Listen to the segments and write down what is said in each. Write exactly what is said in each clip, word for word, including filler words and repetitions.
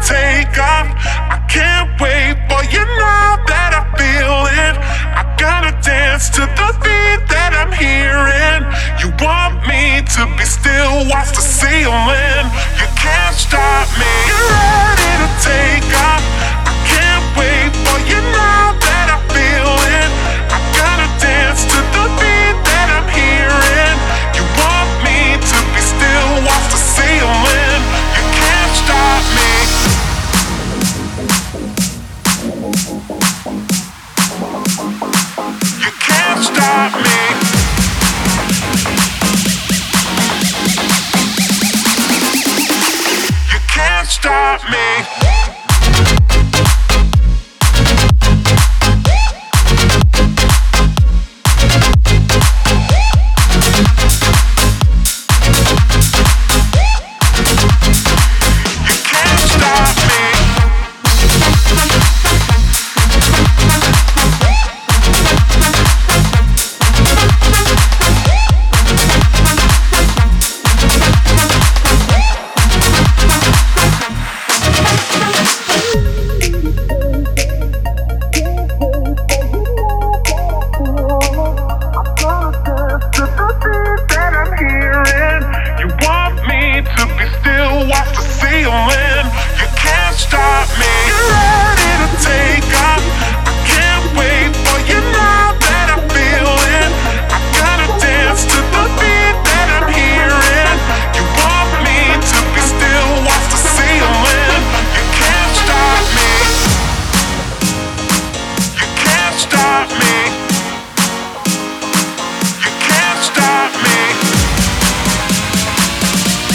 take off. I can't wait for you now that I feel it. I gotta dance to the beat that I'm hearing. You want me to be still, watch the ceiling. You can't stop me. You're ready to take off. I can't wait for you now that I feel it. I gotta dance to the beat that I'm hearing. You want me to be still, watch the ceiling. You can't stop me. You can't stop me. You can't stop me.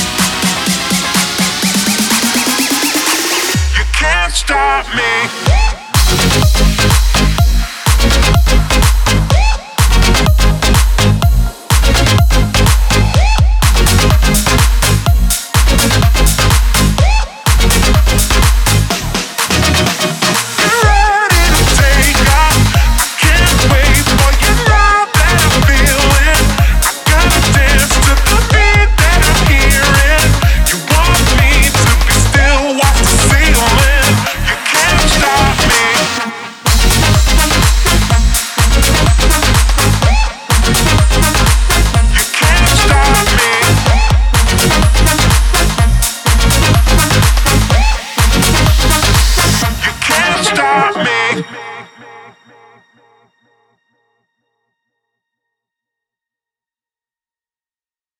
Stop me.